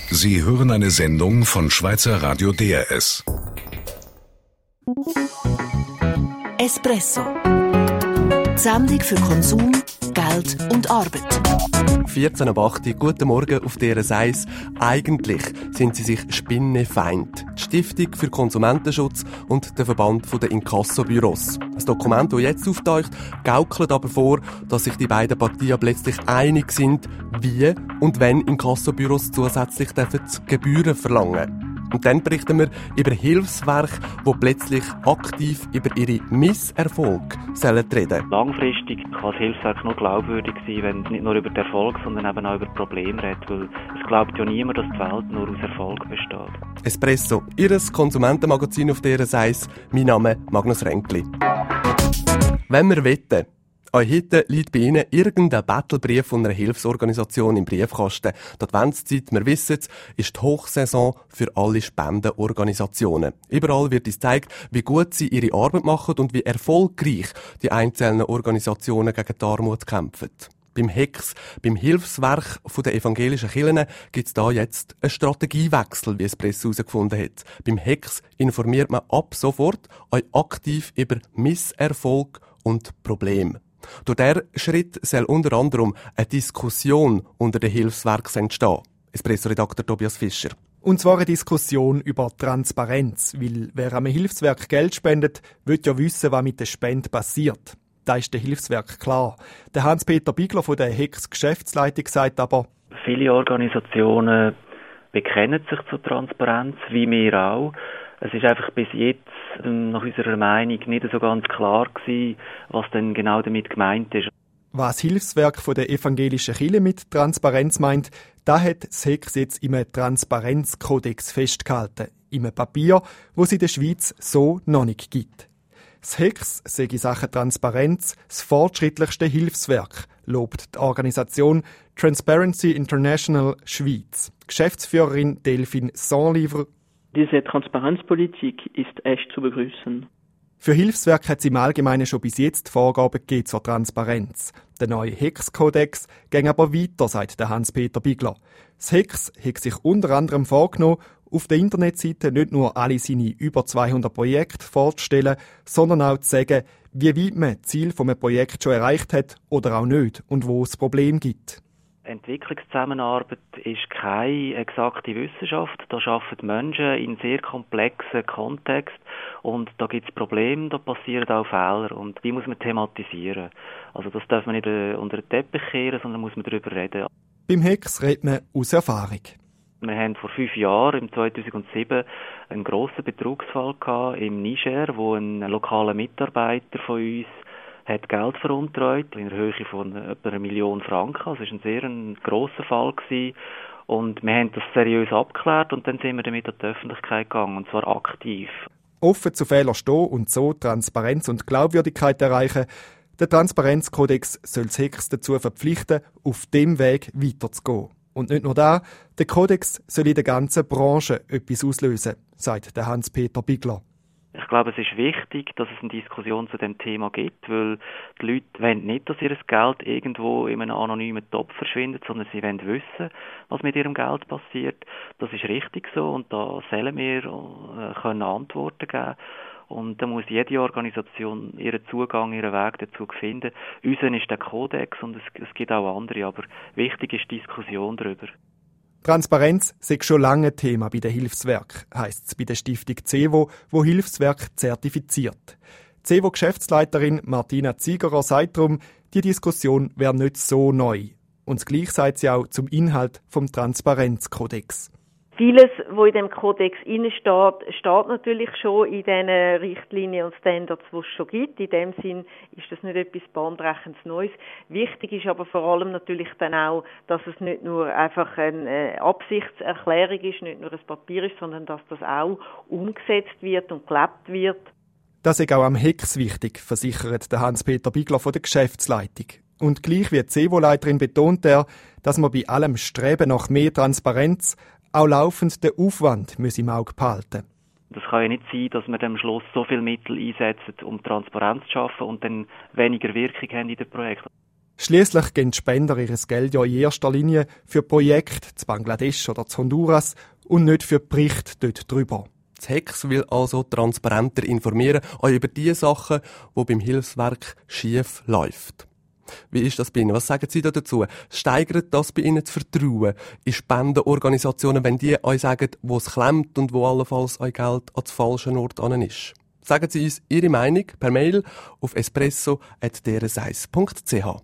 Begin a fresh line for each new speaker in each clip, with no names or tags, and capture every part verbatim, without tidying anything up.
Sie hören eine Sendung von Schweizer Radio D R S.
Espresso. Die Sendung für Konsum, Geld und Arbeit.
vierzehn ab acht, guten Morgen auf D R S eins. Eigentlich sind sie sich Spinnefeind. Die Stiftung für Konsumentenschutz und der Verband der Inkassobüros. Das Dokument, das jetzt auftaucht, gaukelt aber vor, dass sich die beiden Parteien plötzlich einig sind, wie und wenn Inkassobüros zusätzlich Gebühren verlangen dürfen. Und dann berichten wir über Hilfswerke, die plötzlich aktiv über ihre Misserfolge reden sollen.
Langfristig kann das Hilfswerk nur glaubwürdig sein, wenn es nicht nur über den Erfolg, sondern eben auch über Probleme redet. Weil es glaubt ja niemand, dass die Welt nur aus Erfolg besteht.
Espresso, Ihres Konsumentenmagazin auf D R S eins. Mein Name Magnus Ränkli. Wenn wir wetten, auch heute liegt bei Ihnen irgendein Battlebrief von einer Hilfsorganisation im Briefkasten. Die Adventszeit, wir wissen es, ist die Hochsaison für alle Spendenorganisationen. Überall wird uns gezeigt, wie gut sie ihre Arbeit machen und wie erfolgreich die einzelnen Organisationen gegen die Armut kämpfen. Beim H E K S, beim Hilfswerk der evangelischen Kirchen, gibt es da jetzt einen Strategiewechsel, wie es die Presse herausgefunden hat. Beim H E K S informiert man ab sofort euch aktiv über Misserfolg und Probleme. Durch diesen Schritt soll unter anderem eine Diskussion unter den Hilfswerken entstehen. Espresso-Redakteur Tobias Fischer.
Und zwar eine Diskussion über Transparenz, weil wer einem Hilfswerk Geld spendet, will ja wissen, was mit der Spende passiert. Da ist der Hilfswerk klar. Der Hans-Peter Bigler von der H E K S-Geschäftsleitung sagt aber,
viele Organisationen bekennen sich zur Transparenz, wie wir auch. Es ist einfach bis jetzt nach unserer Meinung nicht so ganz klar gewesen, was denn genau damit gemeint ist.
Was das Hilfswerk von der evangelischen Kirche mit Transparenz meint, da hat das H E K S jetzt im Transparenzkodex festgehalten. Im Papier, wo es in der Schweiz so noch nicht gibt. Das H E K S sei in Sachen Transparenz das fortschrittlichste Hilfswerk, lobt die Organisation Transparency International Schweiz. Geschäftsführerin Delphine Sanlivre.
Diese Transparenzpolitik ist echt zu begrüßen.
Für Hilfswerke hat es im Allgemeinen schon bis jetzt Vorgaben gegeben zur Transparenz. Der neue H E K S-Kodex ging aber weiter, sagt der Hans-Peter Bigler. Das H E K S hat sich unter anderem vorgenommen, auf der Internetseite nicht nur alle seine über zweihundert Projekte vorzustellen, sondern auch zu sagen, wie weit man das Ziel eines Projekts schon erreicht hat oder auch nicht und wo es Probleme gibt.
Entwicklungszusammenarbeit ist keine exakte Wissenschaft. Da arbeiten Menschen in sehr komplexen Kontext und da gibt es Probleme, da passieren auch Fehler und die muss man thematisieren. Also das darf man nicht unter den Teppich kehren, sondern muss man darüber reden.
Beim H E K S redet man aus Erfahrung.
Wir haben vor fünf Jahren, im zweitausendsieben, einen grossen Betrugsfall gehabt im Niger, wo ein lokaler Mitarbeiter von uns hat Geld veruntreut in der Höhe von etwa einer Million Franken. Also es war ein sehr ein grosser Fall gewesen. Und wir haben das seriös abgeklärt und dann sind wir damit an die Öffentlichkeit gegangen, und zwar aktiv.
Offen zu Fehlern stehen und so Transparenz und Glaubwürdigkeit erreichen. Der Transparenzkodex soll das H E K S dazu verpflichten, auf dem Weg weiterzugehen. Und nicht nur da, der Kodex soll in der ganzen Branche etwas auslösen, sagt der Hans-Peter Bigler.
Ich glaube, es ist wichtig, dass es eine Diskussion zu dem Thema gibt, weil die Leute wollen nicht, dass ihr Geld irgendwo in einem anonymen Topf verschwindet, sondern sie wollen wissen, was mit ihrem Geld passiert. Das ist richtig so und da sollen wir äh, können Antworten geben. Und da muss jede Organisation ihren Zugang, ihren Weg dazu finden. Unser ist der Kodex und es, es gibt auch andere, aber wichtig ist die Diskussion darüber.
Transparenz sei schon lange Thema bei den Hilfswerken, heisst es bei der Stiftung CEVO, wo Hilfswerk zertifiziert. CEVO-Geschäftsleiterin Martina Ziegerer sagt darum, die Diskussion wäre nicht so neu. Und gleich sagt sie auch zum Inhalt vom Transparenzkodex.
Vieles, was in dem Kodex steht, steht natürlich schon in den Richtlinien und Standards, die es schon gibt. In dem Sinn ist das nicht etwas bahnbrechendes Neues. Wichtig ist aber vor allem natürlich dann auch, dass es nicht nur einfach eine Absichtserklärung ist, nicht nur ein Papier ist, sondern dass das auch umgesetzt wird und gelebt wird.
Das ist auch am H E K S wichtig, versichert der Hans-Peter Bigler von der Geschäftsleitung. Und gleich wie die CEVO-Leiterin betont er, dass man bei allem Streben nach mehr Transparenz auch laufend den Aufwand im Auge behalten.
Das kann ja nicht sein, dass wir am Schluss so viele Mittel einsetzen, um Transparenz zu schaffen und dann weniger Wirkung haben in den Projekten.
Schliesslich geben die Spender ihr Geld ja in erster Linie für Projekte zu Bangladesch oder zu Honduras und nicht für Berichte dort drüber.
Das Hex will also transparenter informieren, auch über die Sachen, die beim Hilfswerk schief laufen. Wie ist das bei Ihnen? Was sagen Sie da dazu? Steigert das bei Ihnen das Vertrauen in Spendenorganisationen, wenn die euch sagen, wo es klemmt und wo allenfalls euer Geld an den falschen Ort an ist? Sagen Sie uns Ihre Meinung per Mail auf espresso at d r s eins punkt c h.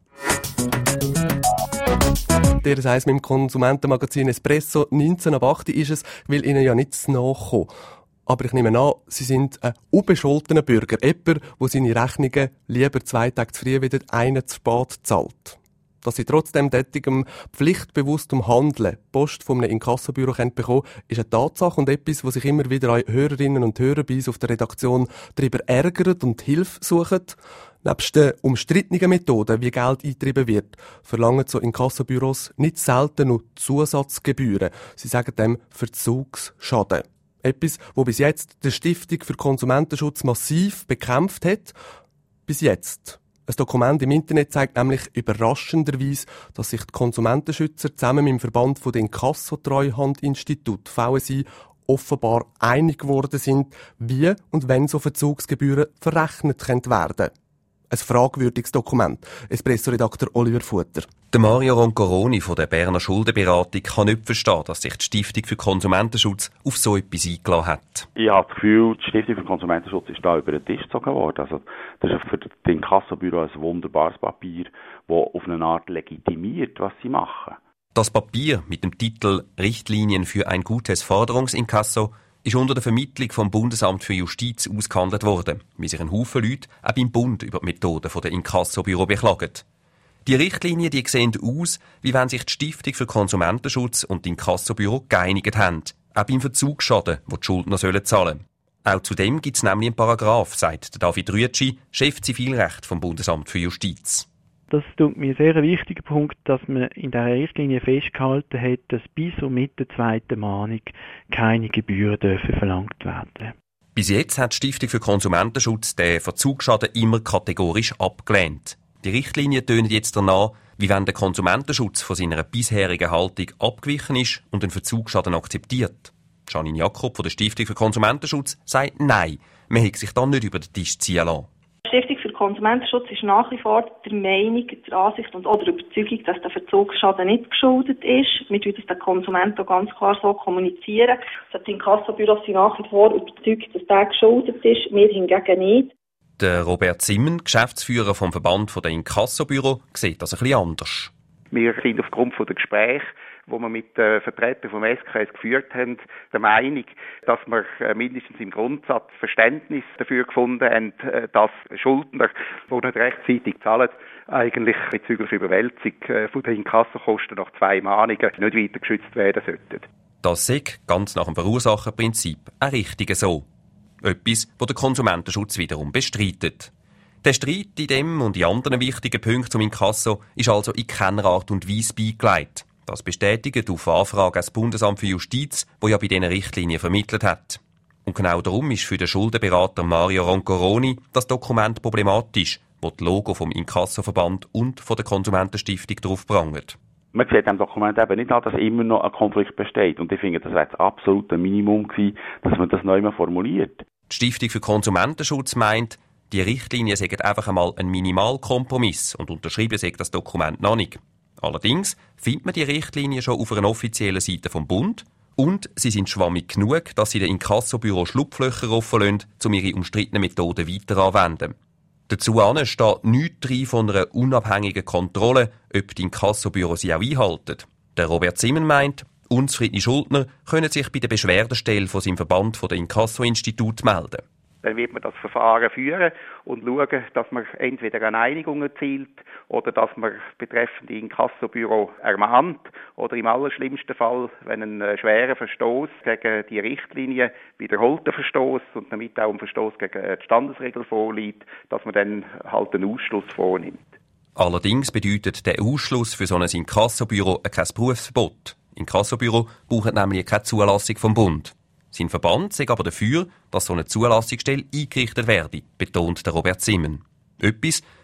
D R S eins mit dem Konsumentenmagazin Espresso neunzehn ab acht ist es, will Ihnen ja nichts nachkommen. Aber ich nehme an, Sie sind ein unbescholtener Bürger, jemand, der seine Rechnungen lieber zwei Tage zu früh wieder einen zu spät zahlt. Dass Sie trotzdem tätigem pflichtbewusstem Handeln Post von einem Inkassobüro bekommen können, ist eine Tatsache und etwas, wo sich immer wieder auch Hörerinnen und Hörer bei uns auf der Redaktion darüber ärgern und Hilfe suchen. Nebst den umstrittenen Methoden, wie Geld eingetrieben wird, verlangen so Inkassobüros nicht selten noch Zusatzgebühren. Sie sagen dem Verzugsschaden. Etwas, wo bis jetzt die Stiftung für Konsumentenschutz massiv bekämpft hat. Bis jetzt. Ein Dokument im Internet zeigt nämlich überraschenderweise, dass sich die Konsumentenschützer zusammen mit dem Verband der Inkasso-Treuhandinstitut V S I offenbar einig geworden sind, wie und wenn so Verzugsgebühren verrechnet werden können. Ein fragwürdiges Dokument. Espresso-Redakteur Oliver Futter.
Der Mario Roncoroni von der Berner Schuldenberatung kann nicht verstehen, dass sich die Stiftung für Konsumentenschutz auf so etwas eingeladen hat.
Ich habe das Gefühl, die Stiftung für Konsumentenschutz ist da über den Tisch gezogen worden. Also, das ist für das Inkassobüro ein wunderbares Papier, das auf eine Art legitimiert, was sie machen.
Das Papier mit dem Titel «Richtlinien für ein gutes Forderungsinkasso» ist unter der Vermittlung vom Bundesamt für Justiz ausgehandelt worden, wie sich ein Haufen Leute auch beim Bund über die Methoden der Inkassobüro beklagen. Die Richtlinien die sehen aus, wie wenn sich die Stiftung für Konsumentenschutz und die Inkassobüro geeinigt haben, auch beim Verzugsschaden, den die Schuldner zahlen sollen. Auch zudem gibt es nämlich einen Paragraph, sagt David Rüetschi, Chef Zivilrecht vom Bundesamt für Justiz.
Das tut mir sehr ein wichtiger Punkt, dass man in der Richtlinie festgehalten hat, dass bis und mit der zweiten Mahnung keine Gebühren dürfen verlangt werden.
Bis jetzt hat die Stiftung für Konsumentenschutz den Verzugsschaden immer kategorisch abgelehnt. Die Richtlinie tönt jetzt danach, wie wenn der Konsumentenschutz von seiner bisherigen Haltung abgewichen ist und den Verzugsschaden akzeptiert. Janine Jakob von der Stiftung für Konsumentenschutz sagt Nein, man hätte sich dann nicht über den Tisch ziehen lassen.
Die Stiftung für Konsumentenschutz ist nach wie vor der Meinung, der Ansicht und oder der Überzeugung, dass der Verzugsschaden nicht geschuldet ist. Wir tun das den Konsumenten auch ganz klar so kommunizieren. Also die Inkassobüros sind nach wie vor überzeugt, dass der geschuldet ist, wir hingegen nicht.
Der Robert Simmen, Geschäftsführer vom Verband der Inkassobüro, sieht das ein bisschen anders.
Wir sind aufgrund der Gespräche, die wir mit den Vertretern vom S K S geführt haben, der Meinung, dass wir mindestens im Grundsatz Verständnis dafür gefunden haben, dass Schuldner, die nicht rechtzeitig zahlen, eigentlich bezüglich Überwälzung von den Inkassokosten nach zwei Mahnungen nicht weiter geschützt werden sollten.
Das sei ganz nach dem Verursacherprinzip ein richtiger so. Etwas, das der Konsumentenschutz wiederum bestreitet. Der Streit in dem und in anderen wichtigen Punkten zum Inkasso ist also in keiner Art und Weise beigelegt. Das bestätigt auf Anfrage das Bundesamt für Justiz, das ja bei diesen Richtlinien vermittelt hat. Und genau darum ist für den Schuldenberater Mario Roncoroni das Dokument problematisch, wo das Logo vom Inkassoverband und von der Konsumentenstiftung drauf prangt.
Man sieht dem Dokument eben nicht an, dass immer noch ein Konflikt besteht. Und ich finde, das wäre das absolute Minimum gewesen, dass man das neu mal formuliert.
Die Stiftung für Konsumentenschutz meint, die Richtlinien seien einfach einmal ein Minimalkompromiss und unterschrieben sei das Dokument noch nicht. Allerdings findet man die Richtlinien schon auf einer offiziellen Seite vom Bund und sie sind schwammig genug, dass sie den Inkassobüro Schlupflöcher offenlassen, um ihre umstrittenen Methoden weiter anzuwenden. Dazu steht nichts drin von einer unabhängigen Kontrolle, ob die Inkassobüros sie auch einhalten. Der Robert Simmen meint, unzufriedene Schuldner können sich bei der Beschwerdestelle von seinem Verband von der Inkasso-Institut melden.
Dann wird man das Verfahren führen und schauen, dass man entweder eine Einigung erzielt oder dass man betreffende Inkassobüro ermahnt oder im allerschlimmsten Fall, wenn ein schwerer Verstoß gegen die Richtlinie, wiederholter Verstoß und damit auch ein Verstoß gegen die Standesregel vorliegt, dass man dann halt einen Ausschluss vornimmt.
Allerdings bedeutet der Ausschluss für so ein Inkassobüro kein Berufsverbot. Inkassobüro brauchen nämlich keine Zulassung vom Bund. Sein Verband sei aber dafür, dass so eine Zulassungsstelle eingerichtet werde, betont der Robert Simmen. Etwas,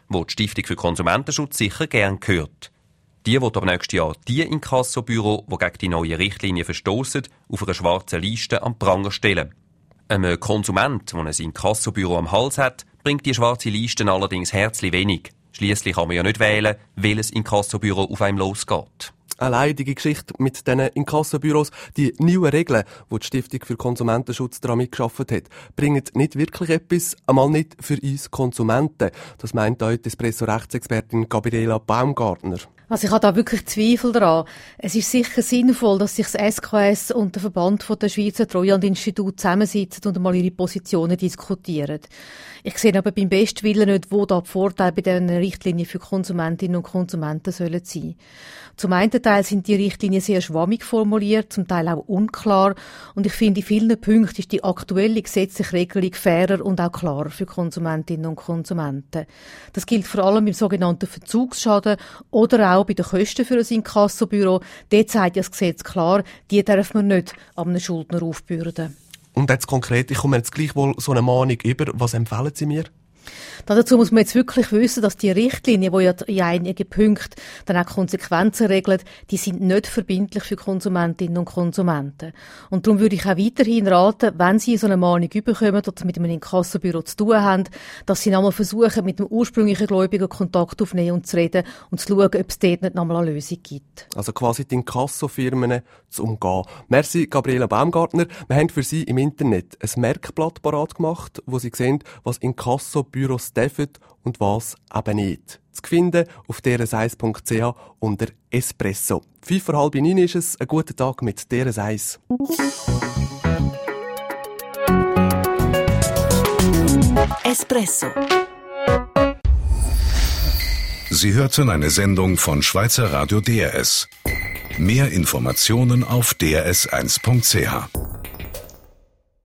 wo die Stiftung für Konsumentenschutz sicher gern hört. Die will aber nächstes Jahr die Inkassobüro, die gegen die neuen Richtlinien verstossen, auf einer schwarzen Liste am Pranger stellen. Einem Konsument, der ein Inkassobüro am Hals hat, bringt die schwarze Liste allerdings herzlich wenig. Schliesslich kann man ja nicht wählen, welches Inkassobüro auf einem losgeht.
Eine leidige Geschichte mit diesen Inkassobüros. Die neuen Regeln, die die Stiftung für Konsumentenschutz daran mitgeschafft hat, bringen nicht wirklich etwas, einmal nicht für uns Konsumenten. Das meint auch die Espresso-Rechtsexpertin Gabriela Baumgartner.
Also ich habe da wirklich Zweifel daran. Es ist sicher sinnvoll, dass sich das S K S und der Verband der Schweizer Treuhandinstitute zusammensitzen und einmal ihre Positionen diskutieren. Ich sehe aber beim besten Willen nicht, wo da die Vorteile bei diesen Richtlinien für Konsumentinnen und Konsumenten sollen sein. Zum einen Teil sind die Richtlinien sehr schwammig formuliert, zum Teil auch unklar. Und ich finde, in vielen Punkten ist die aktuelle gesetzliche Regelung fairer und auch klarer für Konsumentinnen und Konsumenten. Das gilt vor allem im sogenannten Verzugsschaden oder auch bei den Kosten für ein Inkassobüro. Dort sagt ja das Gesetz klar, die darf man nicht an einen Schuldner aufbürden.
Und jetzt konkret, ich komme jetzt gleichwohl so eine Mahnung über. Was empfehlen Sie mir?
Dazu muss man jetzt wirklich wissen, dass die Richtlinien, die ja in einigen Punkten dann auch Konsequenzen regeln, die sind nicht verbindlich für Konsumentinnen und Konsumenten. Und darum würde ich auch weiterhin raten, wenn Sie so eine Mahnung bekommen oder mit einem Inkassobüro zu tun haben, dass Sie nochmal versuchen, mit dem ursprünglichen Gläubiger Kontakt aufnehmen und zu reden und zu schauen, ob es dort nicht nochmal eine Lösung gibt.
Also quasi die Inkassofirmen zu umgehen. Merci, Gabriela Baumgartner. Wir haben für Sie im Internet ein Merkblatt parat gemacht, wo Sie sehen, was Inkassobüros dürfen und was eben nicht. Zu finden auf d r s eins punkt c h unter Espresso. Fünf vor halb neun ist es. Einen guten Tag mit D R S eins.
Espresso.
Sie hörten eine Sendung von Schweizer Radio D R S. Mehr Informationen auf d r s eins punkt c h.